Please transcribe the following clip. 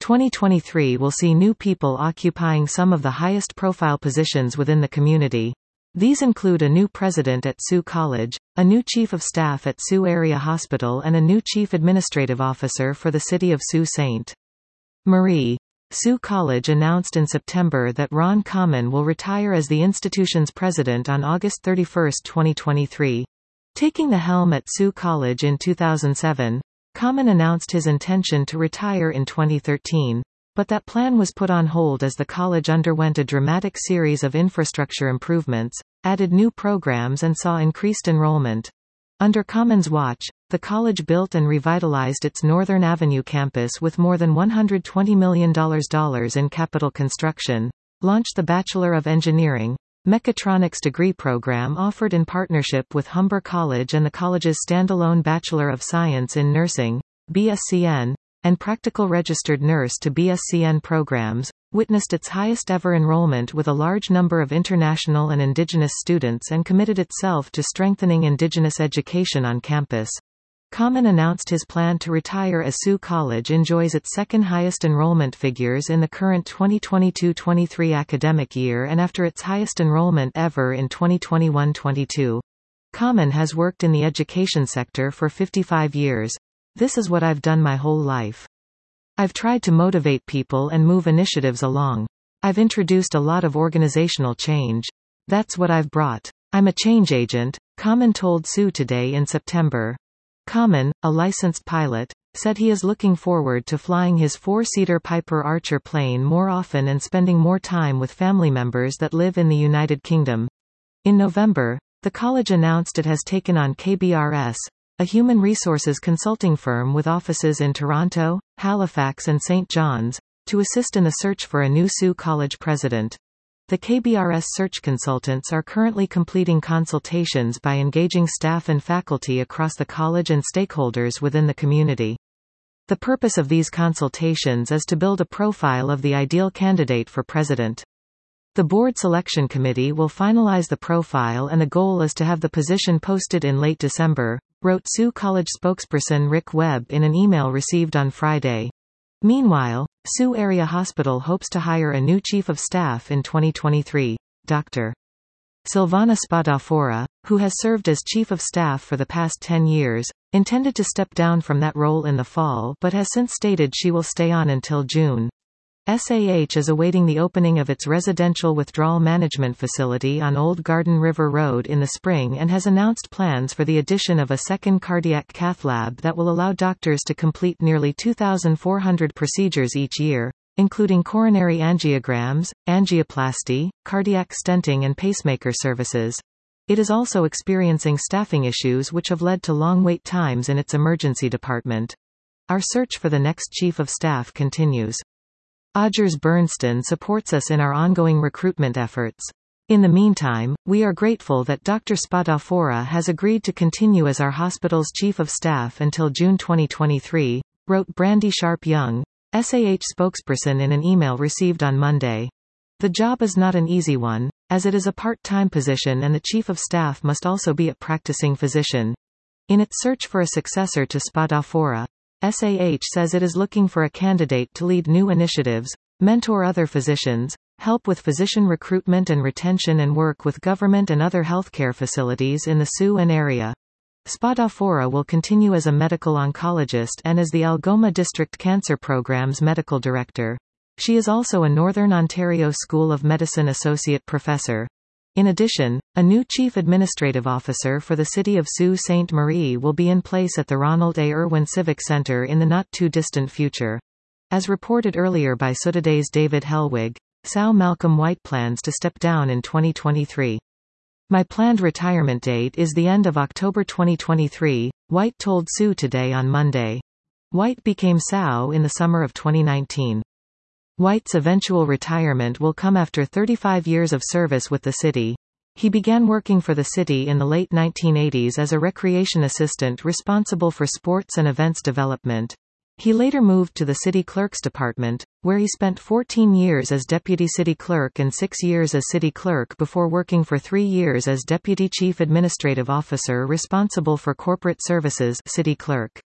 2023 will see new people occupying some of the highest profile positions within the community. These include a new president at Sioux College, a new chief of staff at Sioux Area Hospital and a new chief administrative officer for the city of Sault Ste. Marie. Sioux College announced in September that Ron Common will retire as the institution's president on August 31, 2023. Taking the helm at Sioux College in 2007, Common announced his intention to retire in 2013, but that plan was put on hold as the college underwent a dramatic series of infrastructure improvements, added new programs and saw increased enrollment. Under Common's watch, the college built and revitalized its Northern Avenue campus with more than $120 million in capital construction, launched the Bachelor of Engineering, Mechatronics degree program offered in partnership with Humber College and the college's standalone Bachelor of Science in Nursing, BSCN, and Practical Registered Nurse to BSCN programs, witnessed its highest ever enrollment with a large number of international and Indigenous students and committed itself to strengthening Indigenous education on campus. Common announced his plan to retire as Sioux College enjoys its second highest enrollment figures in the current 2022-23 academic year and after its highest enrollment ever in 2021-22. Common has worked in the education sector for 55 years. This is what I've done my whole life. I've tried to motivate people and move initiatives along. I've introduced a lot of organizational change. That's what I've brought. I'm a change agent, Common told Sioux Today in September. Common, a licensed pilot, said he is looking forward to flying his four-seater Piper Archer plane more often and spending more time with family members that live in the United Kingdom. In November, the college announced it has taken on KBRS, a human resources consulting firm with offices in Toronto, Halifax and St. John's, to assist in the search for a new Sioux College president. The KBRS search consultants are currently completing consultations by engaging staff and faculty across the college and stakeholders within the community. The purpose of these consultations is to build a profile of the ideal candidate for president. The board selection committee will finalize the profile and the goal is to have the position posted in late December, wrote Sioux College spokesperson Rick Webb in an email received on Friday. Meanwhile, Sioux Area Hospital hopes to hire a new chief of staff in 2023, Dr. Silvana Spadafora, who has served as chief of staff for the past 10 years, intended to step down from that role in the fall but has since stated she will stay on until June. SAH is awaiting the opening of its residential withdrawal management facility on Old Garden River Road in the spring and has announced plans for the addition of a second cardiac cath lab that will allow doctors to complete nearly 2,400 procedures each year, including coronary angiograms, angioplasty, cardiac stenting and pacemaker services. It is also experiencing staffing issues which have led to long wait times in its emergency department. Our search for the next chief of staff continues. Odgers Berndsen supports us in our ongoing recruitment efforts. In the meantime, we are grateful that Dr. Spadafora has agreed to continue as our hospital's chief of staff until June 2023, wrote Brandy Sharp-Young, SAH spokesperson in an email received on Monday. The job is not an easy one, as it is a part-time position and the chief of staff must also be a practicing physician. In its search for a successor to Spadafora, SAH says it is looking for a candidate to lead new initiatives, mentor other physicians, help with physician recruitment and retention and work with government and other healthcare facilities in the Sioux area. Spadafora will continue as a medical oncologist and as the Algoma District Cancer Program's medical director. She is also a Northern Ontario School of Medicine associate professor. In addition, a new Chief Administrative Officer for the City of Sault Ste. Marie will be in place at the Ronald A. Irwin Civic Center in the not-too-distant future. As reported earlier by Sudaday's David Helwig, Sal Malcolm White plans to step down in 2023. My planned retirement date is the end of October 2023, White told Sioux Today on Monday. White became SAO in the summer of 2019. White's eventual retirement will come after 35 years of service with the city. He began working for the city in the late 1980s as a recreation assistant responsible for sports and events development. He later moved to the city clerk's department, where he spent 14 years as deputy city clerk and 6 years as city clerk before working for 3 years as deputy chief administrative officer responsible for corporate services, city clerk.